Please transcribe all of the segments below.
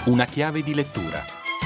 Una chiave di lettura.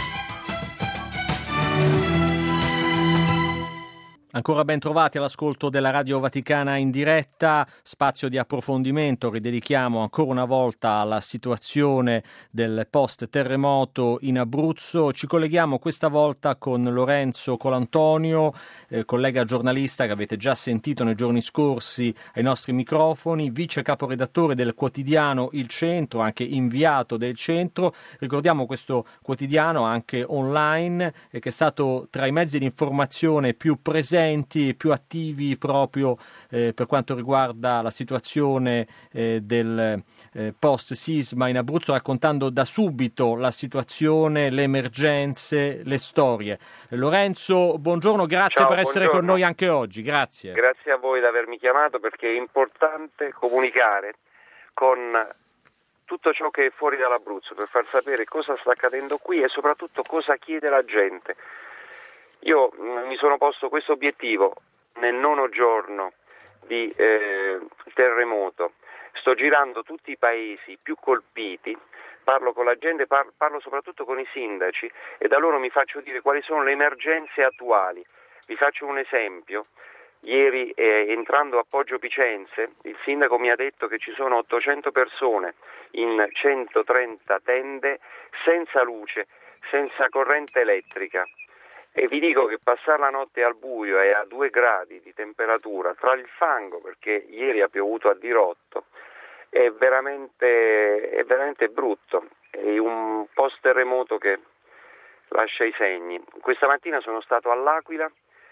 Ancora ben trovati all'ascolto della Radio Vaticana in diretta, spazio di approfondimento, ridedichiamo ancora una volta alla situazione del post-terremoto in Abruzzo. Ci colleghiamo questa volta con Lorenzo Colantonio, collega giornalista che avete già sentito nei giorni scorsi ai nostri microfoni, vice caporedattore del quotidiano Il Centro, anche inviato del Centro. Ricordiamo questo quotidiano anche online che è stato tra i mezzi di informazione più presenti e più attivi proprio per quanto riguarda la situazione del post-sisma in Abruzzo, raccontando da subito la situazione, le emergenze, le storie. Lorenzo, buongiorno, grazie. Ciao, per essere con noi anche oggi. Grazie. Grazie a voi di avermi chiamato, perché è importante comunicare con tutto ciò che è fuori dall'Abruzzo per far sapere cosa sta accadendo qui e soprattutto cosa chiede la gente. Io mi sono posto questo obiettivo nel 9° giorno di terremoto. Sto girando tutti i paesi più colpiti, parlo con la gente, parlo soprattutto con i sindaci e da loro mi faccio dire quali sono le emergenze attuali. Vi faccio un esempio. Ieri, entrando a Poggio Picenze, il sindaco mi ha detto che ci sono 800 persone in 130 tende senza luce, senza corrente elettrica. E vi dico che passare la notte al buio e a 2 gradi di temperatura tra il fango, perché ieri ha piovuto a dirotto, è veramente brutto. È un post terremoto che lascia i segni. Questa mattina sono stato all'Aquila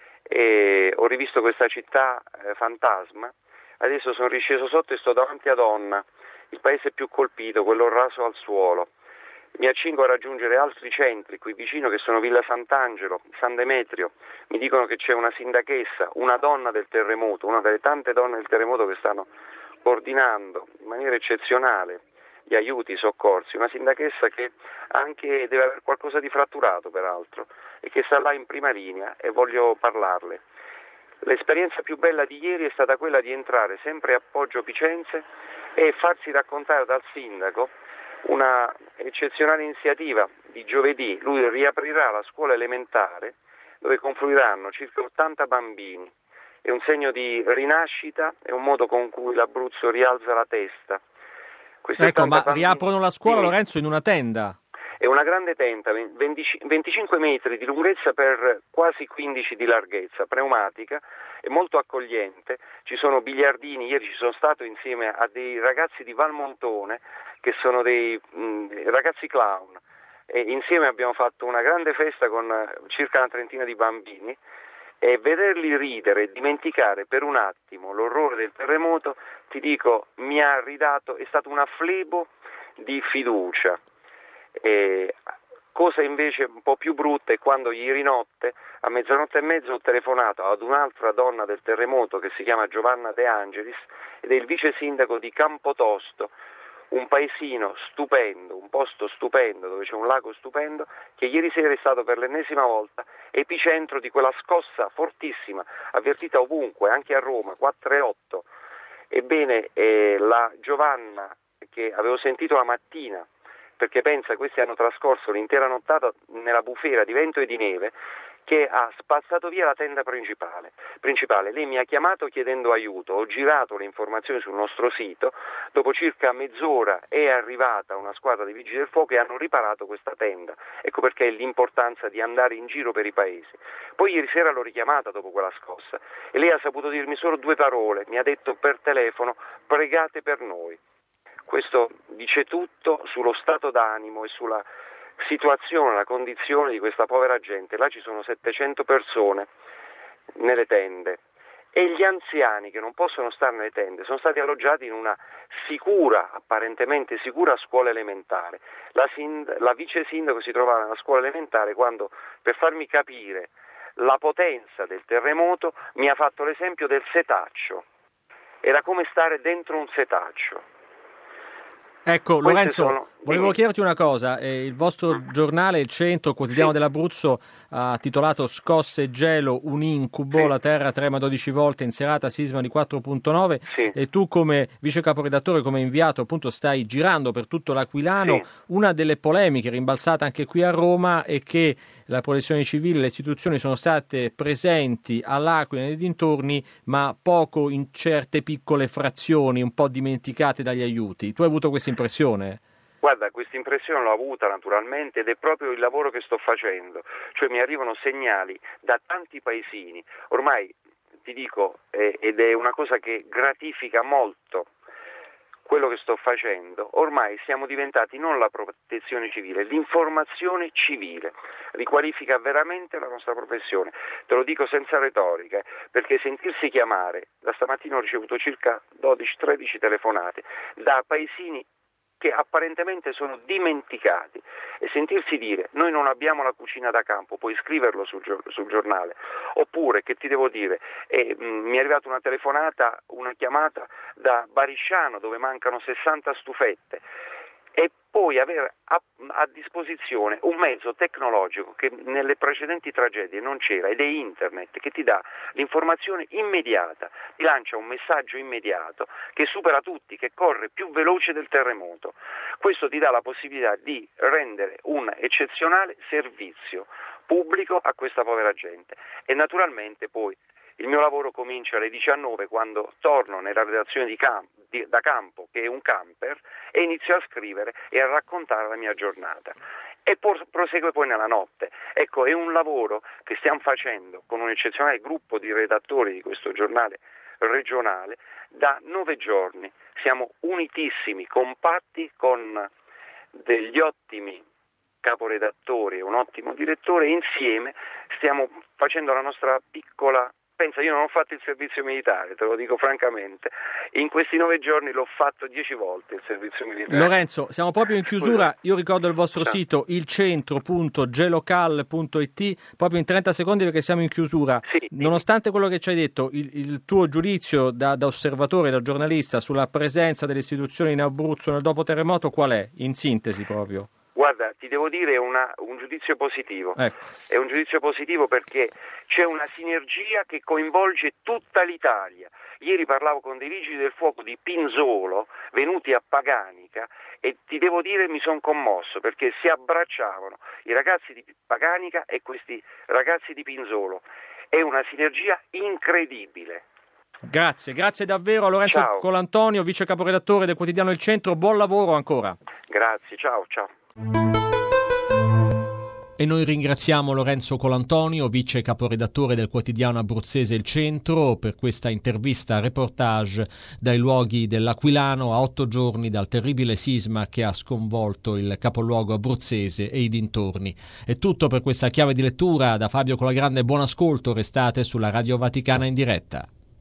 e ho rivisto questa città fantasma. Adesso sono risceso sotto e sto davanti ad Onna, il paese più colpito, quello raso al suolo. Mi accingo a raggiungere altri centri qui vicino che sono Villa Sant'Angelo, San Demetrio. Mi dicono che c'è una sindachessa, una donna del terremoto, una delle tante donne del terremoto che stanno coordinando in maniera eccezionale gli aiuti, i soccorsi. Una sindachessa che anche deve avere qualcosa di fratturato peraltro e che sta là in prima linea e voglio parlarle. L'esperienza più bella di ieri è stata quella di entrare sempre a Poggio Picenze e farsi raccontare dal sindaco una eccezionale iniziativa di giovedì. Lui riaprirà la scuola elementare dove confluiranno circa 80 bambini. È un segno di rinascita, è un modo con cui l'Abruzzo rialza la testa. Ecco, ma riaprono la scuola, Lorenzo, in una tenda? È una grande tenda, 25 metri di lunghezza per quasi 15 di larghezza, pneumatica, è molto accogliente. Ci sono biliardini, ieri ci sono stato insieme a dei ragazzi di Valmontone che sono dei ragazzi clown e insieme abbiamo fatto una grande festa con circa una trentina di bambini e vederli ridere e dimenticare per un attimo l'orrore del terremoto, ti dico, mi ha ridato, è stato un afflebo di fiducia. Cosa invece un po' più brutta è quando ieri notte a 00:30 ho telefonato ad un'altra donna del terremoto che si chiama Giovanna De Angelis ed è il vice sindaco di Campotosto, un paesino stupendo, un posto stupendo dove c'è un lago stupendo, che ieri sera è stato per l'ennesima volta epicentro di quella scossa fortissima avvertita ovunque, anche a Roma, 4,8. Ebbene, la Giovanna che avevo sentito la mattina, perché pensa, questi hanno trascorso l'intera nottata nella bufera di vento e di neve, che ha spazzato via la tenda principale. Lei mi ha chiamato chiedendo aiuto, ho girato le informazioni sul nostro sito, dopo circa mezz'ora è arrivata una squadra di vigili del fuoco e hanno riparato questa tenda. Ecco perché è l'importanza di andare in giro per i paesi. Poi ieri sera l'ho richiamata dopo quella scossa e lei ha saputo dirmi solo 2 parole, mi ha detto per telefono: pregate per noi. Questo dice tutto sullo stato d'animo e sulla situazione, la condizione di questa povera gente. Là ci sono 700 persone nelle tende e gli anziani che non possono stare nelle tende sono stati alloggiati in una sicura, apparentemente sicura scuola elementare. La vice sindaco si trovava nella scuola elementare quando, per farmi capire la potenza del terremoto, mi ha fatto l'esempio del setaccio. Era come stare dentro un setaccio. Ecco, Lorenzo, volevo chiederti una cosa. Il vostro giornale, Il Centro, quotidiano dell'Abruzzo, ha titolato "Scosse e gelo, un incubo, la terra trema 12 volte in serata, sisma di 4.9, e tu come vice caporedattore, come inviato, appunto stai girando per tutto l'Aquilano. Una delle polemiche rimbalzata anche qui a Roma è che la protezione civile, le istituzioni sono state presenti all'Aquila e nei dintorni, ma poco in certe piccole frazioni, un po' dimenticate dagli aiuti. Tu hai avuto questa impressione? Guarda, questa impressione l'ho avuta naturalmente ed è proprio il lavoro che sto facendo, cioè mi arrivano segnali da tanti paesini, ormai ti dico, ed è una cosa che gratifica molto quello che sto facendo, ormai siamo diventati non la protezione civile, l'informazione civile, riqualifica veramente la nostra professione, te lo dico senza retorica, perché sentirsi chiamare, da stamattina ho ricevuto circa 12-13 telefonate, da paesini che apparentemente sono dimenticati, e sentirsi dire noi non abbiamo la cucina da campo, puoi scriverlo sul giornale, oppure che ti devo dire, mi è arrivata una telefonata, una chiamata da Barisciano dove mancano 60 stufette, e poi avere a disposizione un mezzo tecnologico che nelle precedenti tragedie non c'era, ed è internet, che ti dà l'informazione immediata, ti lancia un messaggio immediato che supera tutti, che corre più veloce del terremoto. Questo ti dà la possibilità di rendere un eccezionale servizio pubblico a questa povera gente, e naturalmente poi il mio lavoro comincia alle 19 quando torno nella redazione da campo, che è un camper, e inizio a scrivere e a raccontare la mia giornata. E prosegue poi nella notte. Ecco, è un lavoro che stiamo facendo con un eccezionale gruppo di redattori di questo giornale regionale da 9 giorni. Siamo unitissimi, compatti, con degli ottimi caporedattori e un ottimo direttore, e insieme stiamo facendo la nostra piccola... Pensa, io non ho fatto il servizio militare, te lo dico francamente, in questi 9 giorni l'ho fatto 10 volte il servizio militare. Lorenzo, siamo proprio in chiusura, io ricordo il vostro sito, ilcentro.gelocal.it, proprio in 30 secondi perché siamo in chiusura. Sì. Nonostante quello che ci hai detto, il tuo giudizio da osservatore, da giornalista, sulla presenza delle istituzioni in Abruzzo nel dopo terremoto qual è? In sintesi proprio. Guarda, ti devo dire un giudizio positivo. Ecco. È un giudizio positivo perché c'è una sinergia che coinvolge tutta l'Italia. Ieri parlavo con dei vigili del fuoco di Pinzolo venuti a Paganica, e ti devo dire mi sono commosso perché si abbracciavano i ragazzi di Paganica e questi ragazzi di Pinzolo. È una sinergia incredibile. Grazie davvero a Lorenzo Colantonio, vice caporedattore del quotidiano Il Centro, buon lavoro ancora. Grazie, ciao. E noi ringraziamo Lorenzo Colantonio, vice caporedattore del quotidiano abruzzese Il Centro, per questa intervista reportage dai luoghi dell'Aquilano a 8 giorni dal terribile sisma che ha sconvolto il capoluogo abruzzese e i dintorni. È tutto per questa chiave di lettura. Da Fabio Colagrande, buon ascolto, restate sulla Radio Vaticana in diretta.